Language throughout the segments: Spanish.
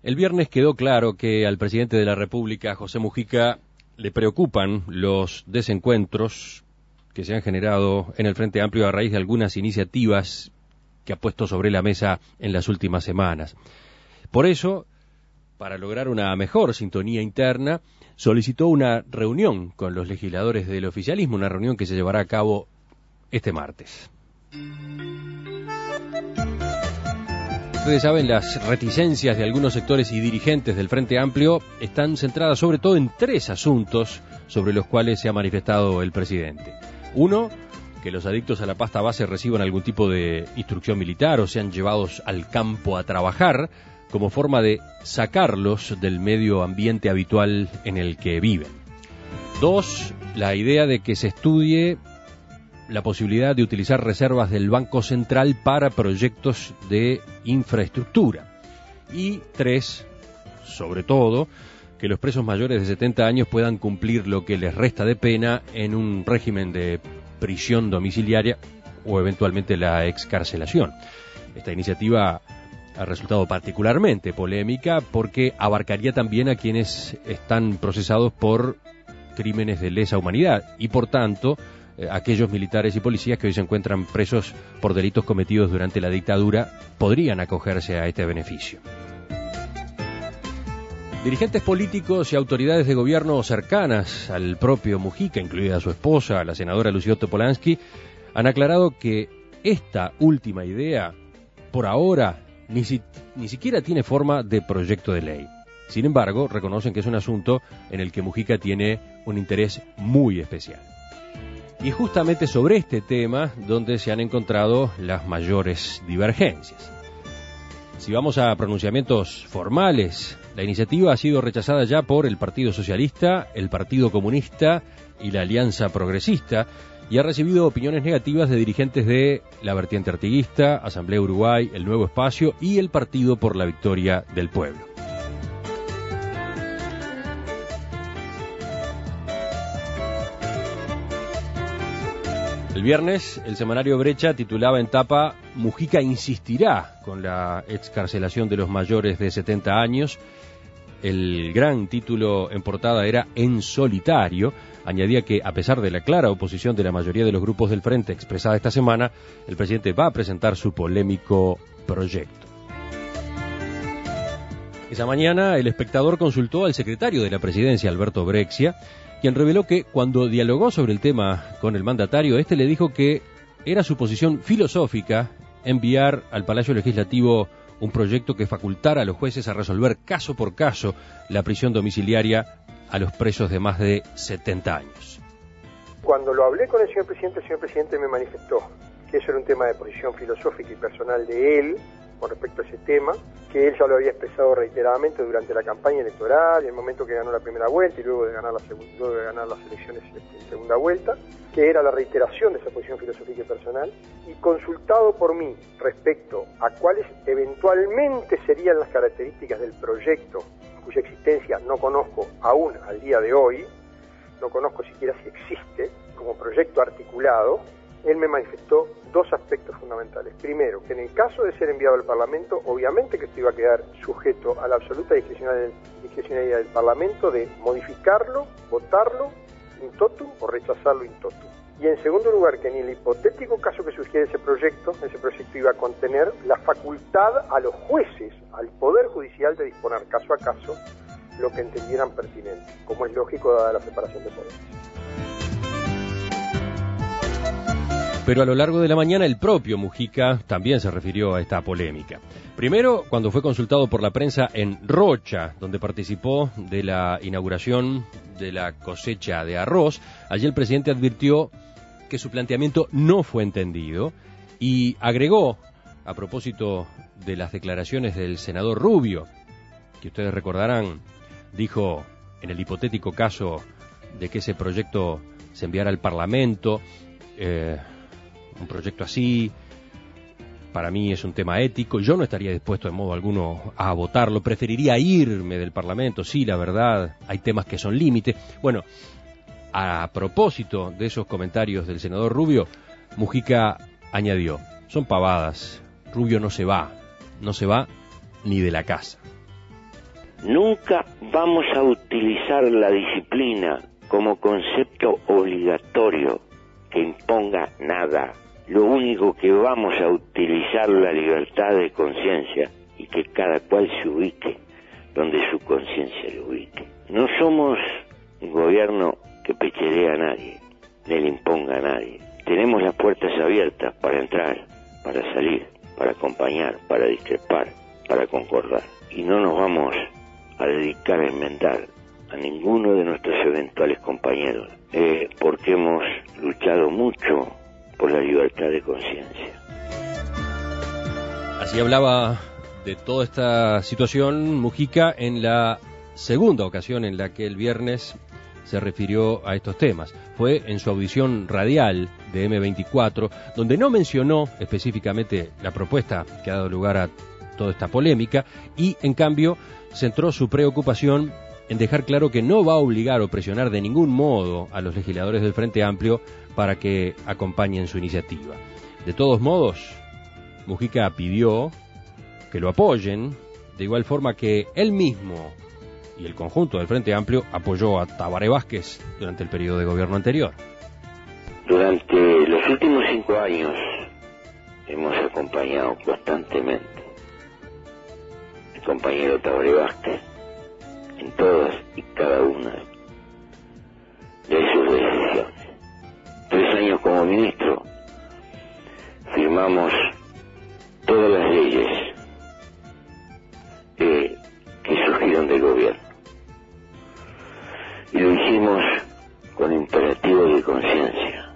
El viernes quedó claro que al presidente de la República, José Mujica, le preocupan los desencuentros que se han generado en el Frente Amplio a raíz de algunas iniciativas que ha puesto sobre la mesa en las últimas semanas. Por eso, para lograr una mejor sintonía interna, solicitó una reunión con los legisladores del oficialismo, una reunión que se llevará a cabo este martes. Ustedes saben, las reticencias de algunos sectores y dirigentes del Frente Amplio están centradas sobre todo en tres asuntos sobre los cuales se ha manifestado el presidente. Uno, que los adictos a la pasta base reciban algún tipo de instrucción militar o sean llevados al campo a trabajar como forma de sacarlos del medio ambiente habitual en el que viven. Dos, la idea de que se estudie la posibilidad de utilizar reservas del Banco Central para proyectos de infraestructura. Y tres, sobre todo, que los presos mayores de 70 años puedan cumplir lo que les resta de pena en un régimen de prisión domiciliaria o eventualmente la excarcelación. Esta iniciativa ha resultado particularmente polémica porque abarcaría también a quienes están procesados por crímenes de lesa humanidad y, por tanto, aquellos militares y policías que hoy se encuentran presos por delitos cometidos durante la dictadura podrían acogerse a este beneficio. Dirigentes políticos y autoridades de gobierno cercanas al propio Mujica, incluida su esposa, la senadora Lucía Topolansky, han aclarado que esta última idea, por ahora, ni siquiera tiene forma de proyecto de ley. Sin embargo, reconocen que es un asunto en el que Mujica tiene un interés muy especial. Y justamente sobre este tema donde se han encontrado las mayores divergencias. Si vamos a pronunciamientos formales, la iniciativa ha sido rechazada ya por el Partido Socialista, el Partido Comunista y la Alianza Progresista, y ha recibido opiniones negativas de dirigentes de la vertiente artiguista, Asamblea Uruguay, El Nuevo Espacio y el Partido por la Victoria del Pueblo. El viernes, el semanario Brecha titulaba en tapa «Mujica insistirá con la excarcelación de los mayores de 70 años». El gran título en portada era «En solitario». Añadía que, a pesar de la clara oposición de la mayoría de los grupos del Frente expresada esta semana, el presidente va a presentar su polémico proyecto. Esa mañana, El Espectador consultó al secretario de la Presidencia, Alberto Brexia, quien reveló que cuando dialogó sobre el tema con el mandatario, este le dijo que era su posición filosófica enviar al Palacio Legislativo un proyecto que facultara a los jueces a resolver caso por caso la prisión domiciliaria a los presos de más de 70 años. Cuando lo hablé con el señor presidente me manifestó que eso era un tema de posición filosófica y personal de él con respecto a ese tema, que él ya lo había expresado reiteradamente durante la campaña electoral, en el momento que ganó la primera vuelta y luego de ganar las elecciones en segunda vuelta, que era la reiteración de esa posición filosófica y personal, y consultado por mí respecto a cuáles eventualmente serían las características del proyecto, cuya existencia no conozco aún al día de hoy, no conozco siquiera si existe como proyecto articulado, él me manifestó dos aspectos fundamentales. Primero, que en el caso de ser enviado al Parlamento, obviamente que esto iba a quedar sujeto a la absoluta discrecionalidad del Parlamento de modificarlo, votarlo in totum o rechazarlo in totum. Y en segundo lugar, que en el hipotético caso que surgiera ese proyecto iba a contener la facultad a los jueces, al Poder Judicial, de disponer caso a caso lo que entendieran pertinente, como es lógico dada la separación de poderes. Pero a lo largo de la mañana el propio Mujica también se refirió a esta polémica. Primero, cuando fue consultado por la prensa en Rocha, donde participó de la inauguración de la cosecha de arroz, allí el presidente advirtió que su planteamiento no fue entendido y agregó, a propósito de las declaraciones del senador Rubio, que ustedes recordarán, dijo en el hipotético caso de que ese proyecto se enviara al Parlamento, un proyecto así, para mí es un tema ético, yo no estaría dispuesto de modo alguno a votarlo, preferiría irme del Parlamento, sí, la verdad, hay temas que son límites. Bueno, a propósito de esos comentarios del senador Rubio, Mujica añadió, son pavadas, Rubio no se va ni de la casa. Nunca vamos a utilizar la disciplina como concepto obligatorio que imponga nada. Lo único que vamos a utilizar la libertad de conciencia y que cada cual se ubique donde su conciencia le ubique. No somos un gobierno que pecherea a nadie, ni le imponga a nadie. Tenemos las puertas abiertas para entrar, para salir, para acompañar, para discrepar, para concordar. Y no nos vamos a dedicar a enmendar a ninguno de nuestros eventuales compañeros, porque hemos luchado mucho por la libertad de conciencia. Así hablaba de toda esta situación Mujica en la segunda ocasión en la que el viernes se refirió a estos temas. Fue en su audición radial de M24, donde no mencionó específicamente la propuesta que ha dado lugar a toda esta polémica y, en cambio, centró su preocupación en dejar claro que no va a obligar o presionar de ningún modo a los legisladores del Frente Amplio para que acompañen su iniciativa. De todos modos, Mujica pidió que lo apoyen, de igual forma que él mismo y el conjunto del Frente Amplio apoyó a Tabaré Vázquez durante el periodo de gobierno anterior. Durante los últimos 5 años hemos acompañado constantemente al compañero Tabaré Vázquez en todas y cada una de sus decisiones. 3 años como ministro, firmamos todas las leyes que surgieron del gobierno. Y lo hicimos con imperativos de conciencia.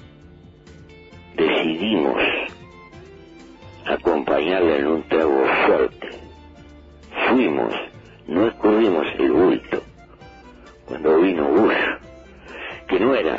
Decidimos acompañarle en un trago fuerte. Fuimos, no escurrimos el bulto cuando vino Bush, que no era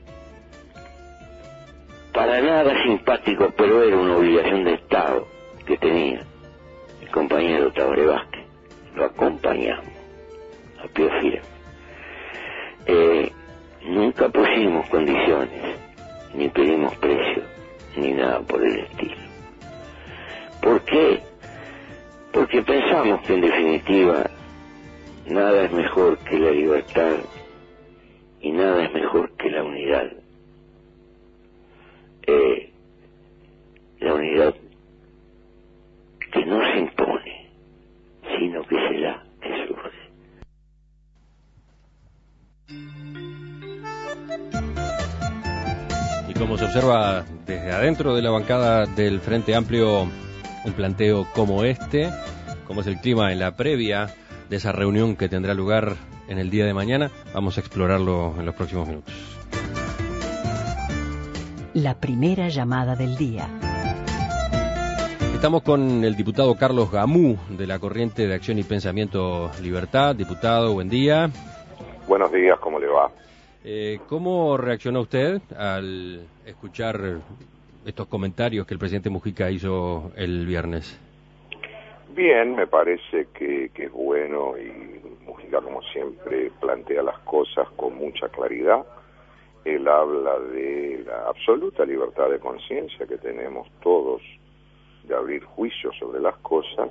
para nada simpático, pero era una obligación de Estado que tenía el compañero Tabaré Vázquez. Lo acompañamos a pie firme. Nunca pusimos condiciones, ni pedimos precios, ni nada por el estilo. ¿Por qué? Porque pensamos que en definitiva nada es mejor que la libertad y nada es mejor que la unidad. La unidad que no se impone, sino que se da, que surge. Y como se observa desde adentro de la bancada del Frente Amplio, un planteo como este, como es el clima en la previa de esa reunión que tendrá lugar en el día de mañana, vamos a explorarlo en los próximos minutos. La primera llamada del día. Estamos con el diputado Carlos Gamú, de la Corriente de Acción y Pensamiento Libertad. Diputado, buen día. Buenos días, ¿cómo le va? ¿Cómo reaccionó usted al escuchar estos comentarios que el presidente Mujica hizo el viernes? Bien, me parece que es bueno y Mujica, como siempre, plantea las cosas con mucha claridad. Él habla de la absoluta libertad de conciencia que tenemos todos de abrir juicios sobre las cosas,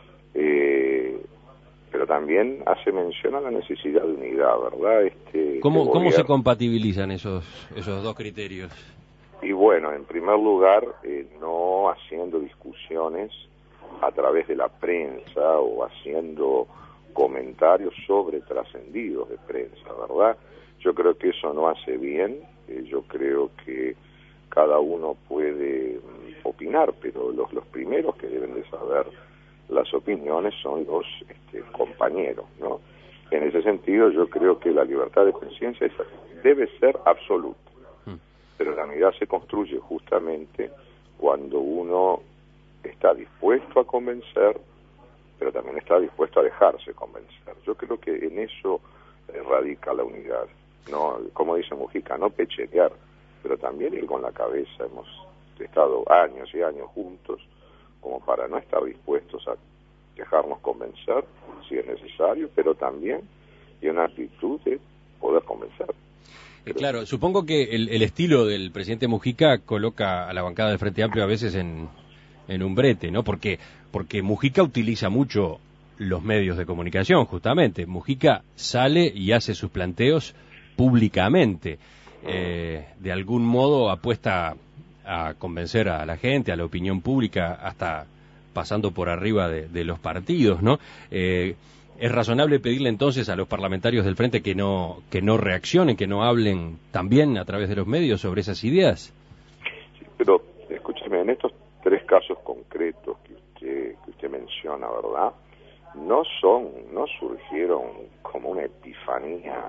pero también hace mención a la necesidad de unidad, ¿verdad? ¿Cómo se compatibilizan esos dos criterios? Y bueno, en primer lugar, no haciendo discusiones a través de la prensa o haciendo comentarios sobre trascendidos de prensa, ¿verdad? Yo creo que eso no hace bien, yo creo que cada uno puede opinar, pero los primeros que deben de saber las opiniones son los compañeros, ¿no? En ese sentido, yo creo que la libertad de conciencia debe ser absoluta, pero la unidad se construye justamente cuando uno está dispuesto a convencer, pero también está dispuesto a dejarse convencer. Yo creo que en eso radica la unidad, no, como dice Mujica, no pecherear, pero también ir con la cabeza. Hemos estado años y años juntos como para no estar dispuestos a dejarnos convencer si es necesario, pero también y una actitud de poder convencer. Claro, supongo que el estilo del presidente Mujica coloca a la bancada del Frente Amplio a veces en un brete, ¿no? Porque Mujica utiliza mucho los medios de comunicación, justamente. Mujica sale y hace sus planteos públicamente. De algún modo apuesta a convencer a la gente, a la opinión pública, hasta pasando por arriba de los partidos, ¿no? ¿Es razonable pedirle entonces a los parlamentarios del Frente que no reaccionen, que no hablen también a través de los medios sobre esas ideas? Sí, pero escúcheme, en estos 3 casos concretos que usted menciona, ¿verdad? No surgieron como una epifanía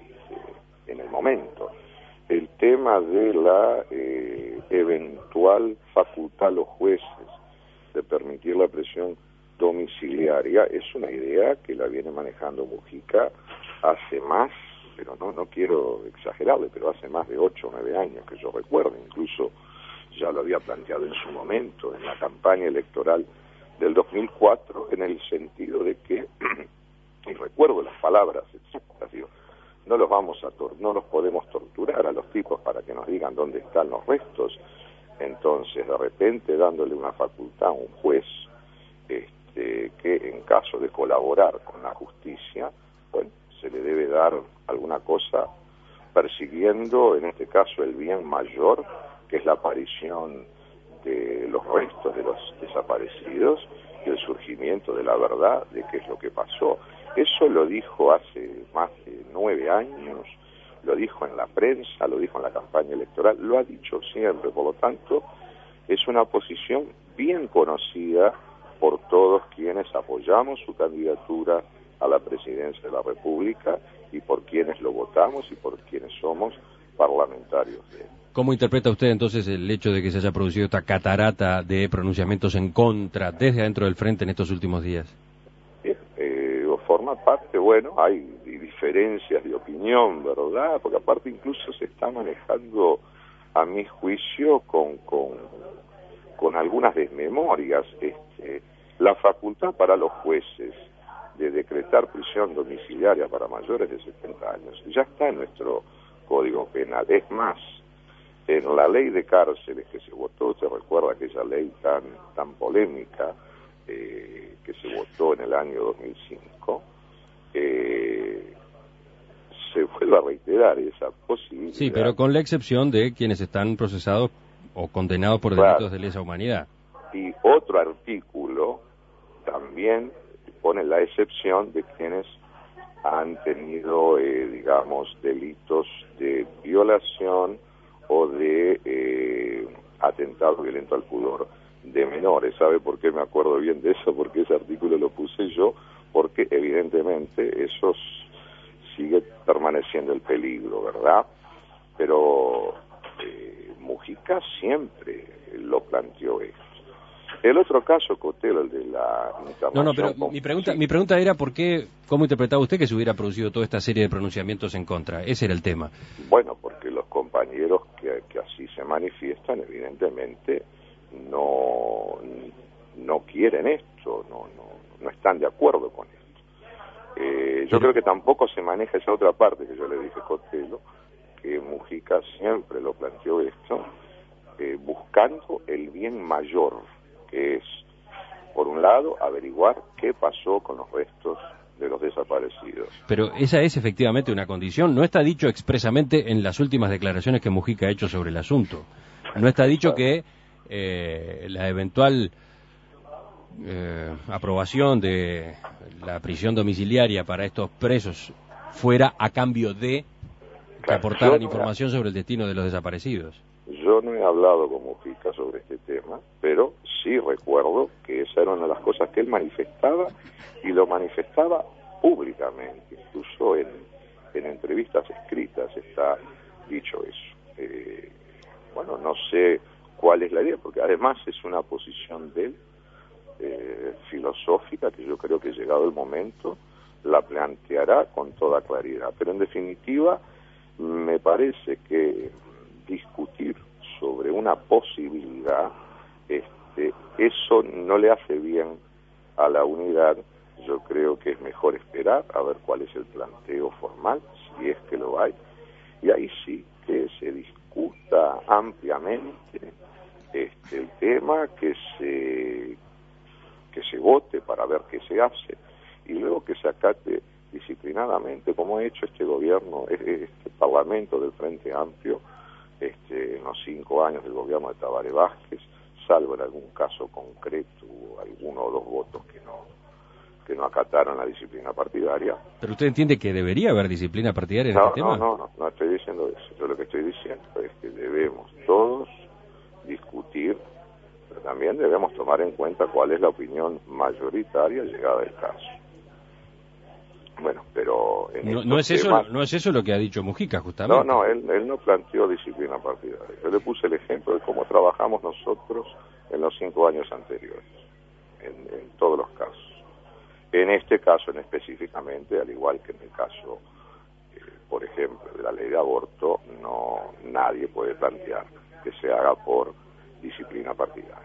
en el momento. El tema de la eventual facultad a los jueces de permitir la prisión domiciliaria es una idea que la viene manejando Mujica hace más, pero no quiero exagerarle, pero hace más de 8 o 9 años que yo recuerdo. Incluso ya lo había planteado en su momento, en la campaña electoral del 2004, en el sentido de que, y recuerdo las palabras exactas, digo, no los podemos torturar a los tipos para que nos digan dónde están los restos. Entonces, de repente, dándole una facultad a un juez que en caso de colaborar con la justicia, bueno, se le debe dar alguna cosa persiguiendo, en este caso, el bien mayor, que es la aparición de los restos de los desaparecidos y el surgimiento de la verdad de qué es lo que pasó. Eso lo dijo hace más de 9 años, lo dijo en la prensa, lo dijo en la campaña electoral, lo ha dicho siempre. Por lo tanto, es una posición bien conocida por todos quienes apoyamos su candidatura a la presidencia de la República y por quienes lo votamos y por quienes somos parlamentarios de él. ¿Cómo interpreta usted entonces el hecho de que se haya producido esta catarata de pronunciamientos en contra desde adentro del Frente en estos últimos días? Forma parte, bueno, hay diferencias de opinión, ¿verdad? Porque aparte incluso se está manejando, a mi juicio, con algunas desmemorias. La facultad para los jueces de decretar prisión domiciliaria para mayores de 70 años ya está en nuestro Código Penal. Es más, en la ley de cárceles que se votó, se recuerda aquella ley tan polémica que se votó en el año 2005, se vuelve a reiterar esa posibilidad. Sí, pero con la excepción de quienes están procesados o condenados por delitos de lesa humanidad. Y otro artículo también pone la excepción de quienes han tenido, digamos, delitos de violación o de atentado violento al pudor de menores. ¿Sabe por qué me acuerdo bien de eso? Porque ese artículo lo puse yo, porque evidentemente eso sigue permaneciendo el peligro, ¿verdad? Pero Mujica siempre lo planteó esto. El otro caso, Cotelo, el de la internación... No, pero mi pregunta era ¿cómo interpretaba usted que se hubiera producido toda esta serie de pronunciamientos en contra? Ese era el tema. Bueno, porque los compañeros que así se manifiestan, evidentemente, no quieren esto, no están de acuerdo con esto. Yo creo que tampoco se maneja esa otra parte que yo le dije a Cotelo, que Mujica siempre lo planteó esto, buscando el bien mayor, que es, por un lado, averiguar qué pasó con los restos de los desaparecidos. Pero esa es efectivamente una condición, no está dicho expresamente en las últimas declaraciones que Mujica ha hecho sobre el asunto. No está dicho que la eventual aprobación de la prisión domiciliaria para estos presos fuera a cambio de que aportaran información sobre el destino de los desaparecidos. Yo no he hablado con Mujica sobre este tema, pero sí recuerdo que esa era una de las cosas que él manifestaba, y lo manifestaba públicamente, incluso en entrevistas escritas está dicho eso. Bueno, no sé cuál es la idea, porque además es una posición de él, filosófica, que yo creo que llegado el momento la planteará con toda claridad. Pero en definitiva, me parece que discutir sobre una posibilidad, eso no le hace bien a la unidad. Yo creo que es mejor esperar a ver cuál es el planteo formal, si es que lo hay, y ahí sí que se discuta ampliamente el tema, que se vote para ver qué se hace. y luego que se acate disciplinadamente, como ha hecho este gobierno, este Parlamento del Frente Amplio, en los 5 años del gobierno de Tabaré Vázquez, salvo en algún caso concreto, alguno o dos votos que no acataron la disciplina partidaria. ¿Pero usted entiende que debería haber disciplina partidaria en este tema? No estoy diciendo eso. Yo lo que estoy diciendo es que debemos todos discutir, pero también debemos tomar en cuenta cuál es la opinión mayoritaria llegada del caso. Bueno, pero no es eso lo que ha dicho Mujica, justamente. No, él no planteó disciplina partidaria. Yo le puse el ejemplo de cómo trabajamos nosotros en los 5 años anteriores, en todos los casos. En este caso, específicamente, al igual que en el caso, por ejemplo, de la ley de aborto, nadie puede plantear que se haga por disciplina partidaria.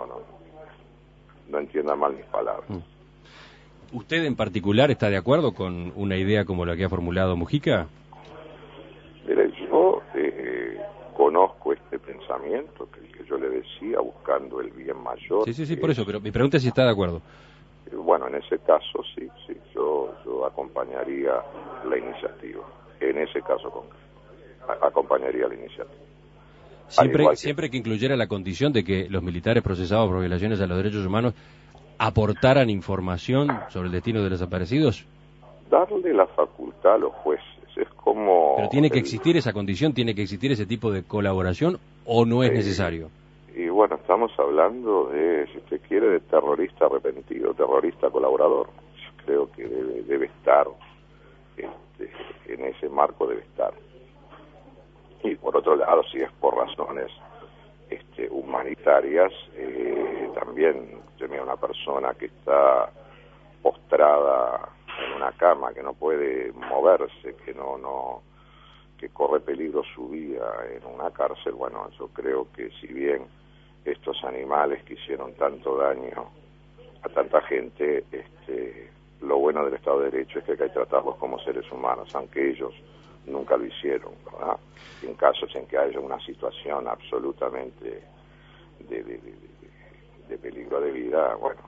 No entienda mal mis palabras. ¿Usted en particular está de acuerdo con una idea como la que ha formulado Mujica? Mire, yo conozco este pensamiento que yo le decía, buscando el bien mayor. Sí, por eso, pero mi pregunta es si está de acuerdo. Bueno, en ese caso sí, yo acompañaría la iniciativa. En ese caso concreto, acompañaría la iniciativa. Siempre que incluyera la condición de que los militares procesados por violaciones a los derechos humanos aportaran información sobre el destino de los desaparecidos. Darle la facultad a los jueces, es como... ¿Pero tiene que existir esa condición, tiene que existir ese tipo de colaboración o no es necesario? Y bueno, estamos hablando de, si usted quiere, de terrorista arrepentido, terrorista colaborador. Yo creo que debe estar, en ese marco debe estar. Y por otro lado, si es por razones humanitarias, también tenía una persona que está postrada en una cama, que no puede moverse, que corre peligro su vida en una cárcel. Bueno, yo creo que si bien estos animales que hicieron tanto daño a tanta gente, lo bueno del Estado de Derecho es que hay que tratarlos como seres humanos, aunque ellos nunca lo hicieron, ¿verdad? En casos en que haya una situación absolutamente de peligro de vida, bueno,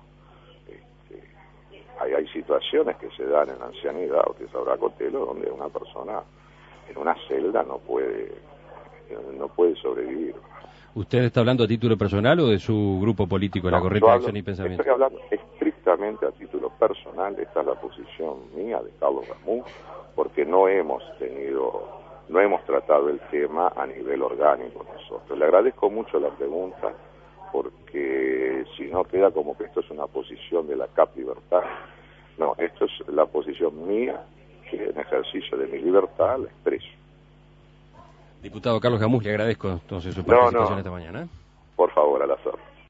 hay situaciones que se dan en la ancianidad, o que sabrá Cotelo, donde una persona en una celda no puede sobrevivir. ¿Usted está hablando a título personal o de su grupo político, la Corriente de Acción y Pensamiento? Estoy hablando estrictamente a título personal. Esta es la posición mía, de Carlos Ramuj, porque no hemos tratado el tema a nivel orgánico nosotros. Le agradezco mucho la pregunta, porque si no queda como que esto es una posición de la CAP Libertad. No, esto es la posición mía, que en ejercicio de mi libertad la expreso. Diputado Carlos Ramuj, le agradezco entonces su participación esta mañana. Por favor, a las órdenes.